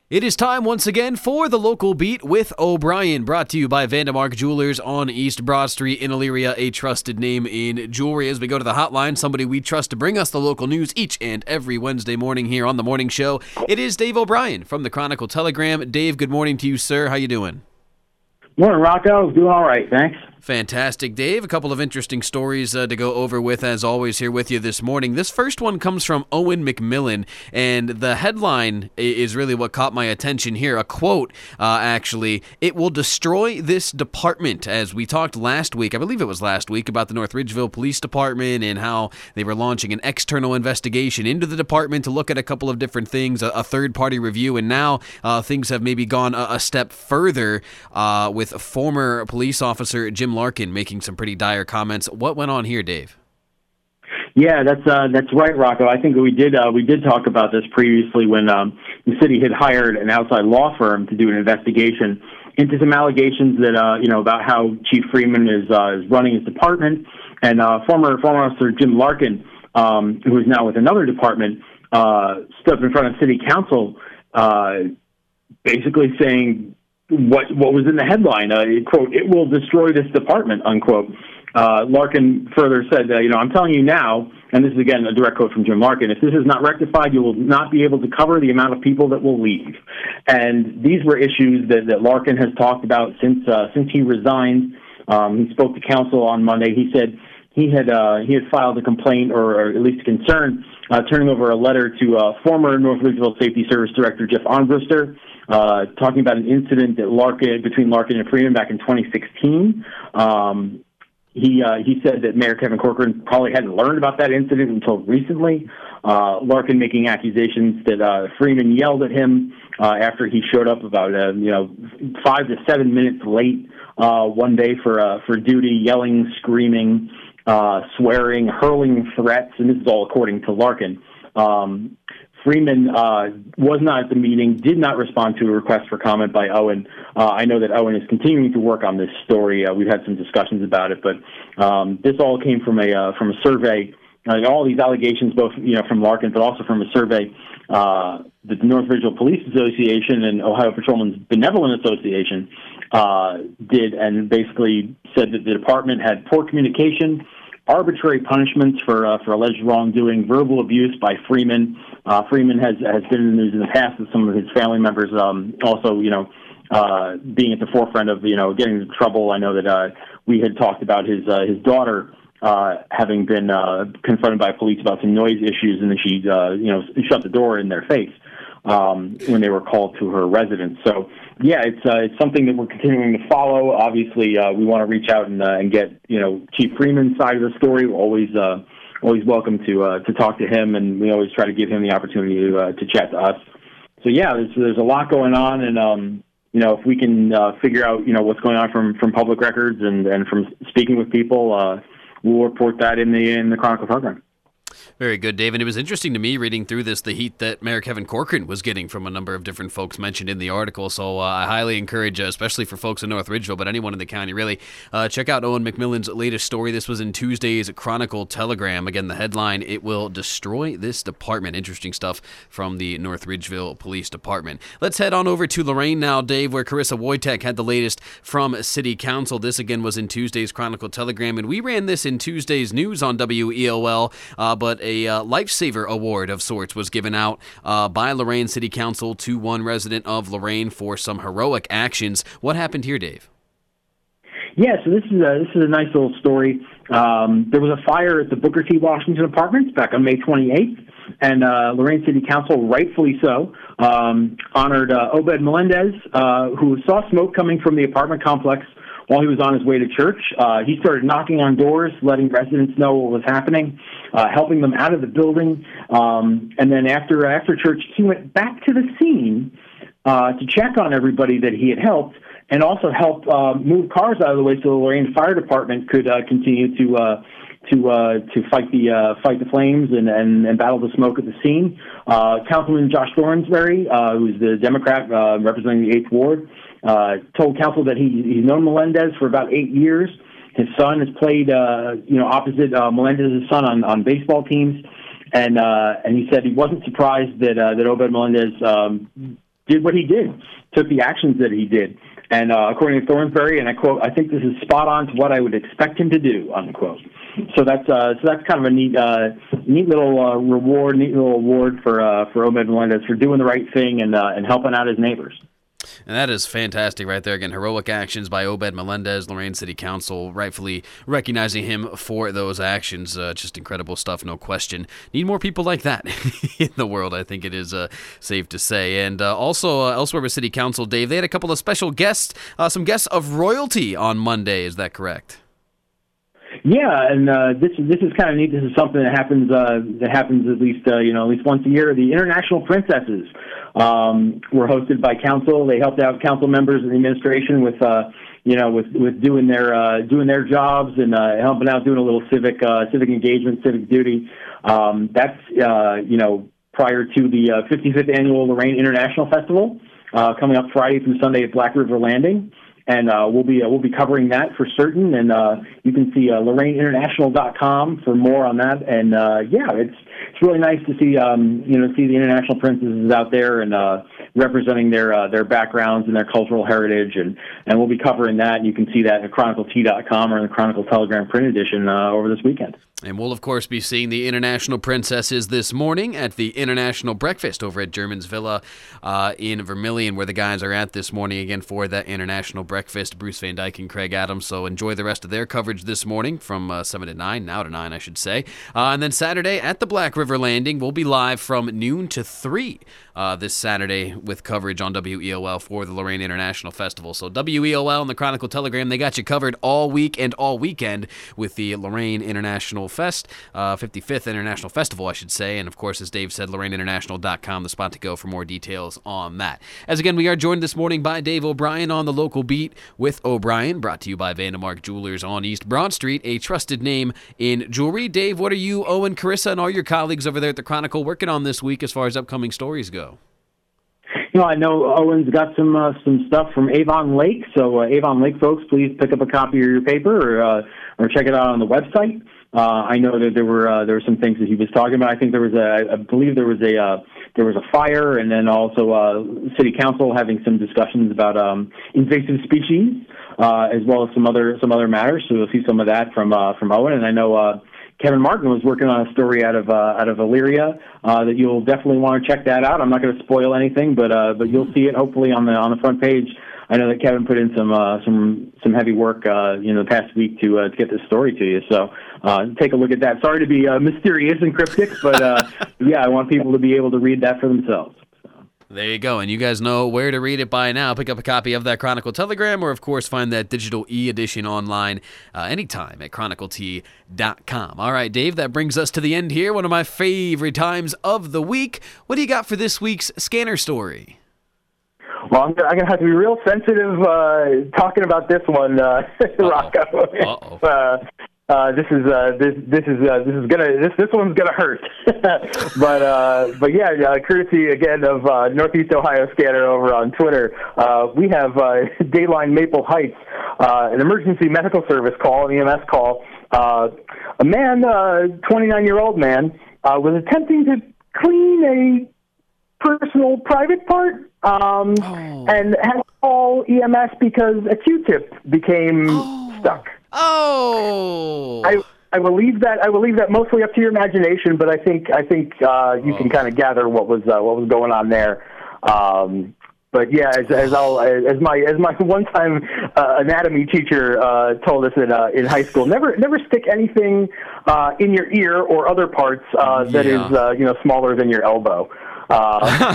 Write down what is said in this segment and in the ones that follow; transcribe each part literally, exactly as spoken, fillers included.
It is time once again for the Local Beat with O'Brien, brought to you by Vandemark Jewelers on East Broad Street in Elyria, a trusted name in jewelry. As we go to the hotline, somebody we trust to bring us the local news each and every Wednesday morning here on The Morning Show. It is Dave O'Brien from the Chronicle Telegram. Dave, good morning to you, sir. How you doing? Morning, Rocco. Doing all right, thanks. Fantastic, Dave. A couple of interesting stories uh, to go over with, as always, here with you this morning. This first one comes from Owen McMillan, and the headline is really what caught my attention here. A quote, uh, actually, "It will destroy this department." As we talked last week, I believe it was last week, about the North Ridgeville Police Department and how they were launching an external investigation into the department to look at a couple of different things, a, a third-party review, and now uh, things have maybe gone a, a step further uh, with former police officer Jim Larkin making some pretty dire comments. What went on here, Dave? Yeah, that's uh, that's right, Rocco. I think we did uh, we did talk about this previously when um, the city had hired an outside law firm to do an investigation into some allegations that uh, you know about how Chief Freeman is uh, is running his department, and uh, former former officer Jim Larkin, um, who is now with another department, uh, stood up in front of City Council, uh, basically saying what what was in the headline, uh, quote, "It will destroy this department," unquote. Uh, Larkin further said, uh, you know, "I'm telling you now," and this is again a direct quote from Jim Larkin, "if this is not rectified, you will not be able to cover the amount of people that will leave." And these were issues that, that Larkin has talked about since uh, since he resigned. Um, he spoke to council on Monday. He said he had uh, he had filed a complaint, or, or at least a concern, uh, turning over a letter to uh, former North Ridgeville Safety Service Director Jeff Armbruster, Uh, talking about an incident that Larkin between Larkin and Freeman back in twenty sixteen. Um, he uh, he said that Mayor Kevin Corcoran probably hadn't learned about that incident until recently. Uh, Larkin making accusations that uh, Freeman yelled at him uh, after he showed up about uh, you know five to seven minutes late uh, one day for uh, for duty, yelling, screaming, uh, swearing, hurling threats, and this is all according to Larkin. Um, Freeman uh, was not at the meeting, did not respond to a request for comment by Owen. Uh, I know that Owen is continuing to work on this story. Uh, we've had some discussions about it, but um, this all came from a uh, from a survey. Uh, all these allegations, both you know from Larkin, but also from a survey uh, that the North Ridgeville Police Association and Ohio Patrolmen's Benevolent Association uh, did, and basically said that the department had poor communication, arbitrary punishments for uh, for alleged wrongdoing, verbal abuse by Freeman. Uh, Freeman has has been in the news in the past with some of his family members um, also, you know, uh, being at the forefront of, you know, getting into trouble. I know that uh, we had talked about his uh, his daughter uh, having been uh, confronted by police about some noise issues, and then she, uh, you know, shut the door in their face um, when they were called to her residence. So, yeah, it's uh, it's something that we're continuing to follow. Obviously, uh, we want to reach out and, uh, and get, you know, Chief Freeman's side of the story. We're always uh, always welcome to uh, to talk to him, and we always try to give him the opportunity to uh, to chat to us. So, yeah, there's there's a lot going on, and um, you know, if we can uh, figure out, you know, what's going on from, from public records and, and from speaking with people, uh, we'll report that in the in the Chronicle program. Very good, Dave. And it was interesting to me reading through this, the heat that Mayor Kevin Corcoran was getting from a number of different folks mentioned in the article. So uh, I highly encourage, uh, especially for folks in North Ridgeville, but anyone in the county really, uh, check out Owen McMillan's latest story. This was in Tuesday's Chronicle Telegram. Again, the headline, "It will destroy this department." Interesting stuff from the North Ridgeville Police Department. Let's head on over to Lorain now, Dave, where Carissa Wojtek had the latest from City Council. This again was in Tuesday's Chronicle Telegram, and we ran this in Tuesday's news on W E O L, uh, but a uh, Lifesaver Award of sorts was given out uh, by Lorain City Council to one resident of Lorain for some heroic actions. What happened here, Dave? Yeah, so this is a, this is a nice little story. Um, there was a fire at the Booker T. Washington Apartments back on May twenty-eighth, and uh, Lorain City Council, rightfully so, um, honored uh, Obed Melendez, uh, who saw smoke coming from the apartment complex while he was on his way to church. Uh, he started knocking on doors, letting residents know what was happening, uh, helping them out of the building. Um, and then after after church, he went back to the scene uh, to check on everybody that he had helped, and also help uh, move cars out of the way so the Lorain Fire Department could uh, continue to uh, to uh, to fight the uh, fight the flames and, and, and battle the smoke at the scene. Uh, Councilman Josh Thornsberry, uh, who's the Democrat uh, representing the eighth Ward, uh, told council that he he's known Melendez for about eight years. His son has played, uh, you know, opposite uh, Melendez's son on, on baseball teams, and uh, and he said he wasn't surprised that uh, that Obed Melendez um, did what he did, took the actions that he did. And uh, according to Thornsberry, and I quote, "I think this is spot on to what I would expect him to do," unquote. So that's uh, so that's kind of a neat, uh, neat little uh, reward, neat little award for uh, for Obed Melendez for doing the right thing and uh, and helping out his neighbors. And that is fantastic right there. Again, heroic actions by Obed Melendez, Lorain City Council, rightfully recognizing him for those actions. Uh, just incredible stuff, no question. Need more people like that in the world, I think it is uh, safe to say. And uh, also, uh, elsewhere with City Council, Dave, they had a couple of special guests, uh, some guests of royalty on Monday. Is that correct? Yeah, and uh, this is this is kind of neat. This is something that happens uh, that happens at least uh, you know at least once a year. The International Princesses um, were hosted by council. They helped out council members and the administration with uh, you know with, with doing their uh, doing their jobs and uh, helping out, doing a little civic uh, civic engagement, civic duty. Um, that's uh, you know prior to the uh, fifty-fifth annual Lorain International Festival uh, coming up Friday through Sunday at Black River Landing. And uh, we'll be uh, we'll be covering that for certain, and uh, you can see uh, Lorain International dot com for more on that. And uh, yeah, it's it's really nice to see um, you know see the international princesses out there and uh, representing their uh, their backgrounds and their cultural heritage, and, and we'll be covering that. And you can see that at Chronicle T dot com or in the Chronicle Telegram print edition uh, over this weekend. And we'll, of course, be seeing the International Princesses this morning at the International Breakfast over at German's Villa uh, in Vermilion, where the guys are at this morning again for that International Breakfast. Bruce Van Dyke and Craig Adams. So enjoy the rest of their coverage this morning from uh, seven to nine, now to nine, I should say. Uh, and then Saturday at the Black River Landing, we'll be live from noon to three uh, this Saturday with coverage on W E O L for the Lorain International Festival. So W E O L and the Chronicle Telegram, they got you covered all week and all weekend with the Lorain International Fest, uh, fifty-fifth International Festival, I should say. And, of course, as Dave said, Lorain International dot com, the spot to go for more details on that. As, again, we are joined this morning by Dave O'Brien on the local beat with O'Brien, brought to you by Vandemark Jewelers on East Broad Street, a trusted name in jewelry. Dave, what are you, Owen, Carissa, and all your colleagues over there at the Chronicle working on this week as far as upcoming stories go? You know, I know Owen's got some uh, some stuff from Avon Lake, so uh, Avon Lake folks, please pick up a copy of your paper or uh, or check it out on the website. Uh, I know that there were uh, there were some things that he was talking about. I think there was a, I believe there was a uh, there was a fire, and then also uh, City Council having some discussions about um, invasive species, uh, as well as some other some other matters. So you'll see some of that from uh, from Owen, and I know uh, Kevin Martin was working on a story out of uh, out of Elyria uh, that you'll definitely want to check that out. I'm not going to spoil anything, but uh, but you'll see it hopefully on the on the front page. I know that Kevin put in some uh, some some heavy work, uh, you know, the past week to uh, to get this story to you. So uh, take a look at that. Sorry to be uh, mysterious and cryptic, but uh, yeah, I want people to be able to read that for themselves. There you go, and you guys know where to read it by now. Pick up a copy of that Chronicle Telegram, or, of course, find that digital e-edition online uh, anytime at Chronicle T dot com. All right, Dave, that brings us to the end here, one of my favorite times of the week. What do you got for this week's Scanner Story? Well, I'm going to have to be real sensitive uh, talking about this one, uh, Rocco. Uh-oh. uh, uh, this is uh, this this is uh, this is gonna this this one's gonna hurt, but uh, but yeah, uh, courtesy again of uh, Northeast Ohio Scanner over on Twitter. Uh, we have uh, Dayline Maple Heights, uh, an emergency medical service call, an E M S call. Uh, a man, uh, twenty-nine-year-old man, uh, was attempting to clean a personal private part, um, oh. and had to call E M S because a Q-tip became oh. stuck. Oh, I I will leave that I will leave that mostly up to your imagination, but I think I think uh, you oh. can kind of gather what was uh, what was going on there. Um, but yeah, as, as I'll as my as my one time uh, anatomy teacher uh, told us in uh, in high school, never never stick anything uh, in your ear or other parts uh, that yeah. is uh, you know smaller than your elbow. Uh,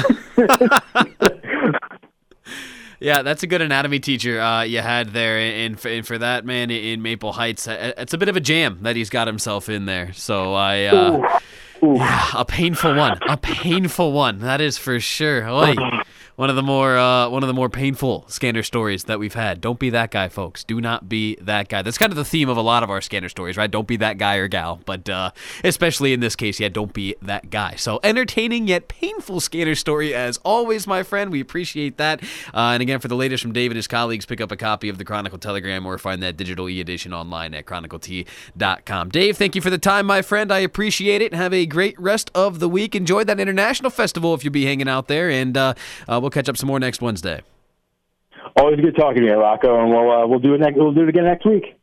Yeah, that's a good anatomy teacher uh, you had there, and for, and for that man in Maple Heights, it's a bit of a jam that he's got himself in there. So I, uh, Ooh. Ooh. Yeah, a painful one, a painful one. That is for sure. Oy. One of the more uh, one of the more painful Scanner stories that we've had. Don't be that guy, folks. Do not be that guy. That's kind of the theme of a lot of our Scanner stories, right? Don't be that guy or gal. But uh, especially in this case, yeah, don't be that guy. So entertaining yet painful Scanner story as always, my friend. We appreciate that. Uh, and again, for the latest from Dave and his colleagues, pick up a copy of the Chronicle Telegram or find that digital e-edition online at Chronicle T dot com. Dave, thank you for the time, my friend. I appreciate it. Have a great rest of the week. Enjoy that International Festival if you'll be hanging out there. And uh, uh, we'll catch up some more next Wednesday. Always good talking to you, Rocco, and we'll uh, we'll do it next, we'll do it again next week.